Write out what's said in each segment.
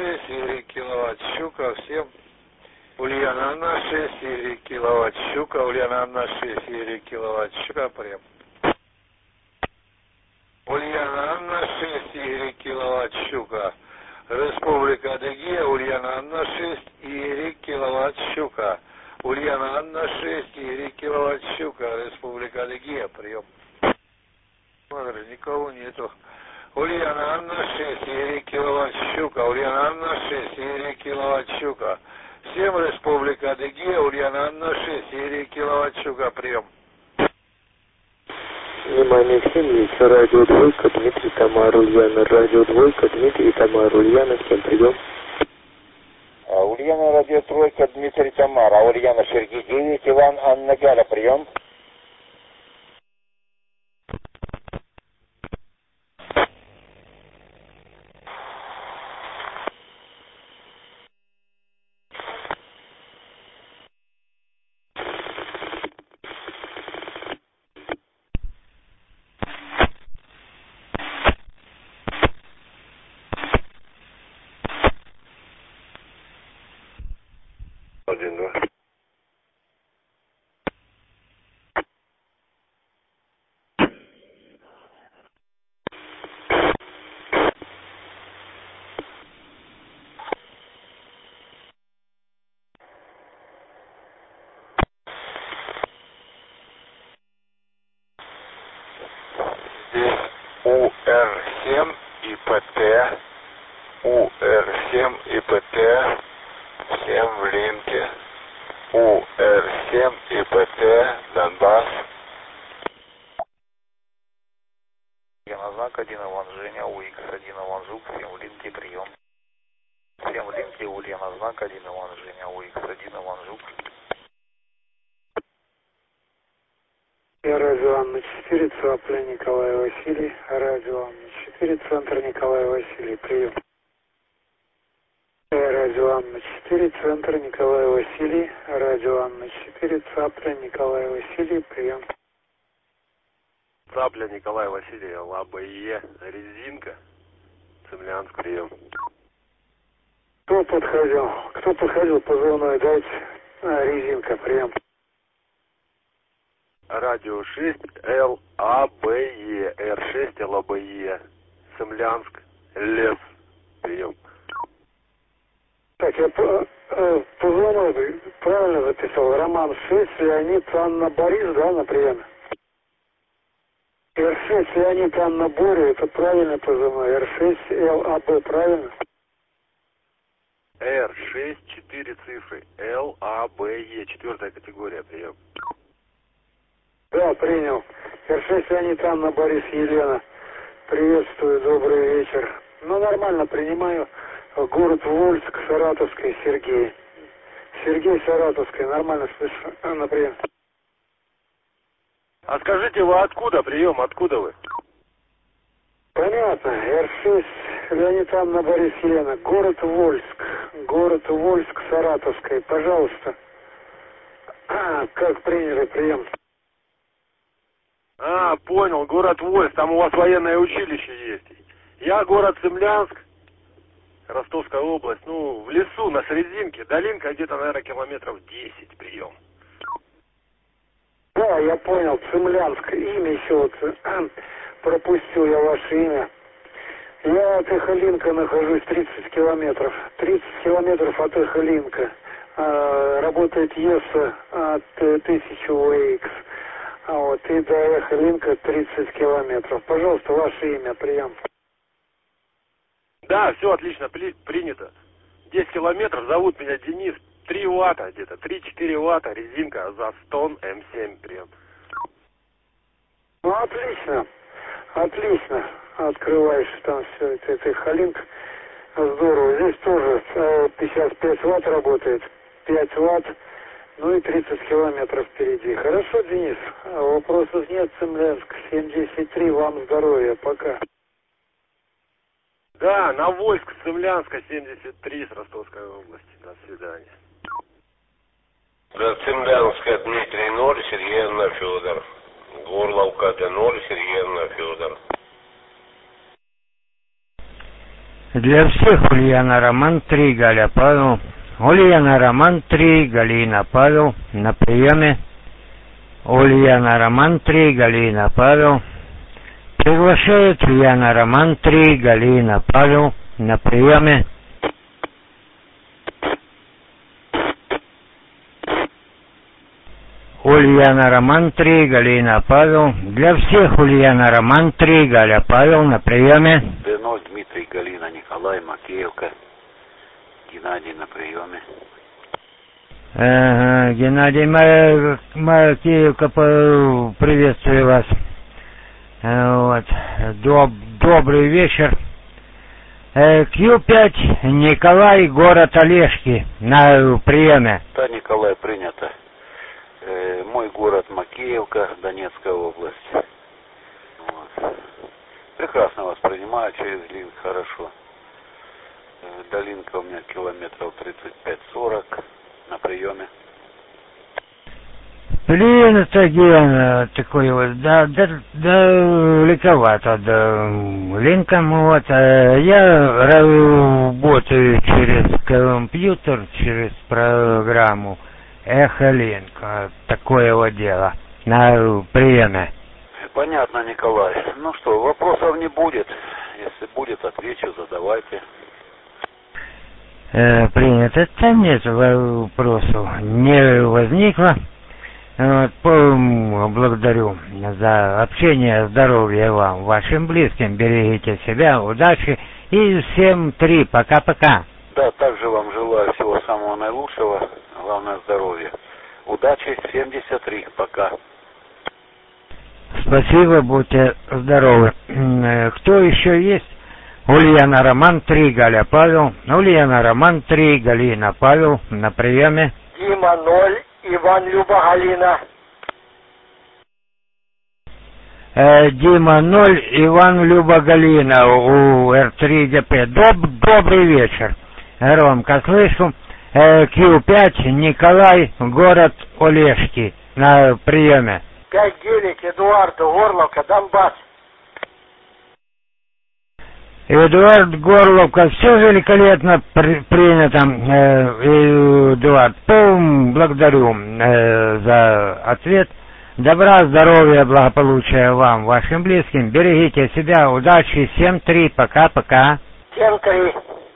6, Y киловатт, щука, всем. Ульяна 6, Y киловатт, щука, Ульяна 6, Y киловатт, щука, прям. Ульяна 6, Y киловатт, щука. Республика Адыгея, Ульяна 6, Y киловатт, щука. Ульяна 6, Y киловатт, щука. Республика Адыгея, прием. Смотри, никого нету. Ульяна 6, Y киловатт, щука. Ульяна 6, Y киловатт, щука. Всем Республика Адыгея, Ульяна 6, Y киловатт, щука, прием. Внимание всем, есть радио Двойка, Дмитрий, Тамара, Ульяна, радио Двойка, Дмитрий, Тамара, Ульяна, всем прием. Ульяна, радио Тройка, Дмитрий, Тамара, Ульяна, Сергей 9, Иван, Анна, Галя, прием. Один, два. Здесь УР7 ИПТ, УР7 ипт, всем в линке, УР7 ИПТ, Донбасс. На знак 1 Иван Женя, УХ1 Иван Жук, всем в линке, прием. Всем в линке, Ульяна, знак 1 Иван Женя, УХ1 Иван Жук. Радио Анна 4, Цапля Николай Василий, радио Анна 4, центр Николай Василий, прием. Радио Анна 4, центр Николай Василий, радио Анна 4, Цапля Николай Василий, прием. Цапля Николай Василий, ЛАБЕ, резинка, Цемлянск, прием. Кто подходил позывной, дайте, резинка, прием. Радио 6, ЛАБЕ, Р6, ЛАБЕ, Цемлянск, лес, прием. Так, я позывной правильно записал, Роман 6, Леонид, Анна, Борис, да, на приеме? Р6, Леонид, Анна, Боря, это правильно позывной, Р6, ЛАБ, правильно? Р6, 4 цифры, ЛАБЕ, 4 категория, прием. Да, принял. Р6, Леонид, Анна, Борис, Елена. Приветствую, добрый вечер. Ну, нормально принимаю. Город Вольск, Саратовский, Сергей. Сергей, Саратовский, нормально слышу. Например. А скажите, вы откуда, прием, откуда вы? Понятно. Р6, Леонид, Анна, Борис, Елена. Город Вольск, Саратовский. Пожалуйста. Как приняли прием? Понял, город Вольск, там у вас военное училище есть. Я город Цемлянск, Ростовская область, в лесу, на Срединке, долинка где-то, наверное, километров 10, прием. Да, я понял, Цемлянск, имя еще вот, пропустил я ваше имя. Я от Эхолинка нахожусь 30 километров. 30 километров от Эхолинка. Работает ЕСА от 1000 УХ. И до Эхолинка 30 километров. Пожалуйста, ваше имя, прием. Да, все отлично, принято. 10 километров, зовут меня Денис, 3 ватта где-то, 3-4 ватта, резинка Застон М7, прием. Ну, отлично. Открываешь там все, это Эхолинк. Здорово. Здесь тоже 55 ватт работает, 5 ватт, и 30 километров впереди. Хорошо, Денис, вопросов нет, Цемлянск, 7-10-3, вам здоровья, пока. Да, на Вольск, Цемлянска, 73 с Ростовской области. До свидания. До Цемлянска Дмитрий 0, Сергеевна Федор. Горловка Д0, Сергеевна Федор. Для всех Ульяна Роман 3, Галя Павел. Ульяна Роман 3, Галина Павел на приеме. Ульяна Роман 3, Галина Павел. Приглашает Ульяна Роман 3, Галина Павел на приеме. Ульяна Роман 3, Галина Павел. Для всех Ульяна Роман 3, Галя Павел на приеме. Д0, Дмитрий, Галина, Николай, Макеевка. Геннадий на приеме. Геннадий Макеевка, приветствую вас. Вот. Добрый вечер. Q5, Николай, город Олешки на приеме. Да, Николай, принято. Мой город Макеевка, Донецкая область. Вот. Прекрасно вас принимаю через линк, хорошо. Долинка у меня километров 35-40 на приеме. Принято, Ген, такой вот, далековато до линка, вот. Я работаю через компьютер, через программу Эхолинк, такое вот дело, на приеме. Понятно, Николай. Ну что, вопросов не будет. Если будет, отвечу, задавайте. Принято. Там нет вопросов, не возникло. Вот, благодарю за общение, здоровья вам, вашим близким, берегите себя, удачи и всем 3, пока-пока. Да, также вам желаю всего самого наилучшего, главное здоровья. Удачи, 73, пока. Спасибо, будьте здоровы. Кто еще есть? Ульяна Роман 3, Галя Павел. Ульяна Роман 3, Галина Павел на приеме. Дима 0, Иван Люба Галина. Дима 0, Иван Люба Галина у Р3ДП. Добрый вечер. Громко слышу. Q5, Николай, город Олешки на приеме. 5-9, Эдуард, Горловка, Донбасс. Эдуард Горловка, все великолепно принято, Эдуард. Благодарю за ответ. Добра, здоровья, благополучия вам, вашим близким. Берегите себя, удачи. 7-3, пока-пока. 7-3.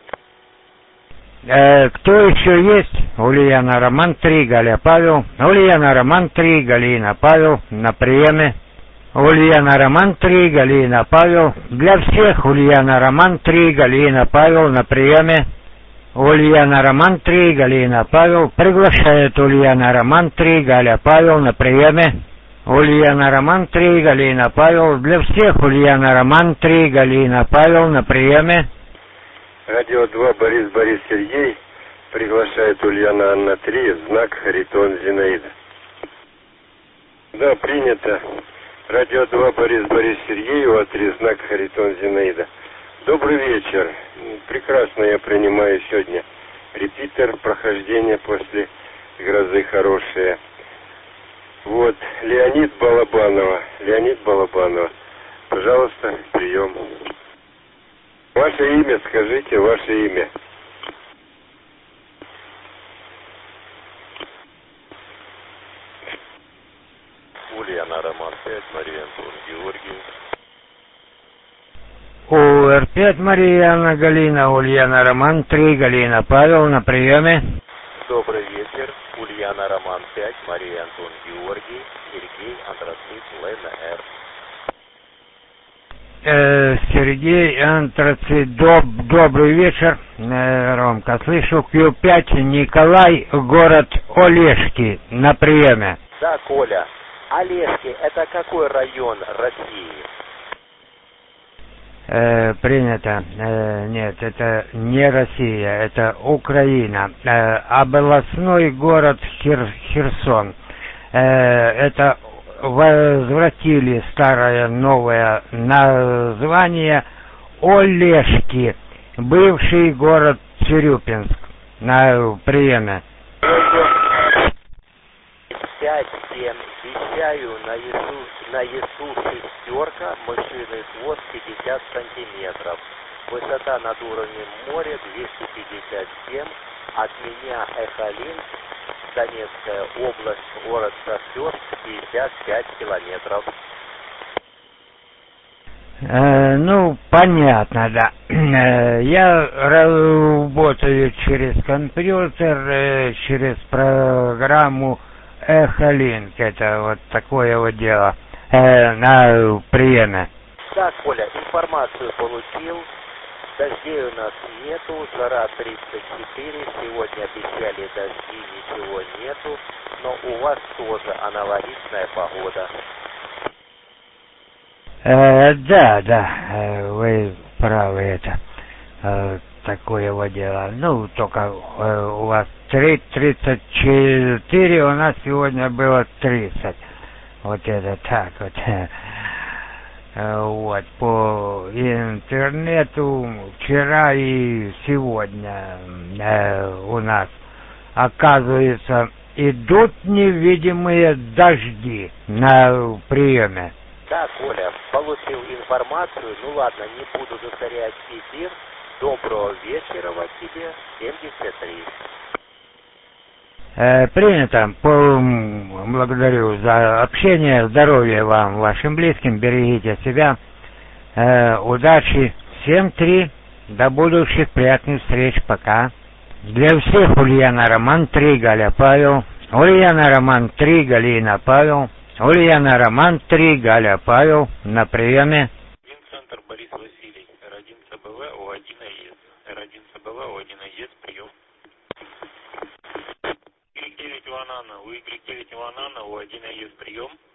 Кто еще есть? Ульяна Роман 3, Галя Павел. Ульяна Роман 3, Галина Павел на приеме. Ульяна Роман 3, Галина Павел. Для всех Ульяна Роман 3, Галина Павел на приеме. Ульяна Роман 3, Галина Павел. Приглашает Ульяна Роман 3, Галя Павел на приеме. Ульяна Роман 3, Галина Павел. Для всех Ульяна Роман 3, Галина Павел на приеме. Радио 2, Борис Сергей. Приглашает Ульяна Анна 3, знак Харитон Зинаида. Да, принято. Радио 2, Борис Сергей, у 3, знак Харитон Зинаида. Добрый вечер. Прекрасно я принимаю сегодня репитер, прохождение после грозы хорошее. Вот, Леонид Балабанова. Пожалуйста, прием. Ваше имя, скажите, ваше имя. Ульяна Роман 5, Мария Антон Георгий. УР5, Мария Галина, Ульяна Роман 3, Галина Павел на приеме. Добрый вечер. Ульяна Роман 5, Мария Антон Георгий, Сергей Антрацит, Лена Р. Сергей Антрацит, добрый вечер. Ромка, слышу. Q5, Николай, город Олешки на приеме. Да, Коля. Олешки – это какой район России? Принято. Нет, это не Россия, это Украина. Областной город Херсон. Это возвратили старое новое название Олешки, бывший город Цирюпинск на приеме. 5-7, вещаю на ЕСУ шестерка, мышиный хвост 50 сантиметров. Высота над уровнем моря 257. От меня Эхолин, Донецкая область, город Сосёрск, 55 километров. Ну, понятно, да. Я работаю через компьютер, через программу Эхолинк. Это вот такое вот дело на приеме. Так, Коля, информацию получил. Дождей у нас нету, жара 34, сегодня обещали дожди, ничего нету, но у вас тоже аналогичная погода. Да, вы правы, это такое вот дело. Ну, только у вас 34, у нас сегодня было 30. Вот это так вот. Вот, по интернету вчера и сегодня у нас, оказывается, идут невидимые дожди на приеме. Да, Коля, получил информацию. Ну ладно, не буду засорять эфир. Доброго вечера вам тебе, 73. Принято. Благодарю за общение. Здоровья вам, вашим близким. Берегите себя. Удачи. 7-3. До будущих приятных встреч. Пока. Для всех Ульяна Роман 3, Галя Павел. Ульяна Роман 3, Галина Павел. Ульяна Роман 3, Галя Павел. На приеме. Центр Борис Василий. R1 ЦБВ О1 АЕС. R1 ЦБВ О1 АЕС. Прием. Y9 Иван Анна. У Y9 Иван Анна О1 АЕС. Прием.